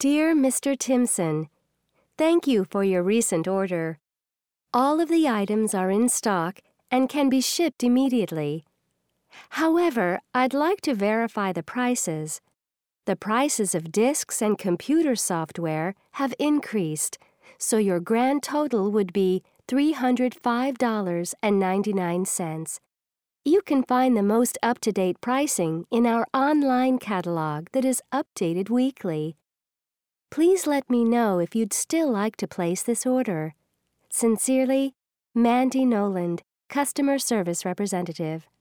Dear Mr. Timson, thank you for your recent order. All of the items are in stock and can be shipped immediately. However, I'd like to verify the prices. The prices of disks and computer software have increased, so your grand total would be $305.99. You can find the most up-to-date pricing in our online catalog that is updated weekly. Please let me know if you'd still like to place this order. Sincerely, Mandy Noland, Customer Service Representative.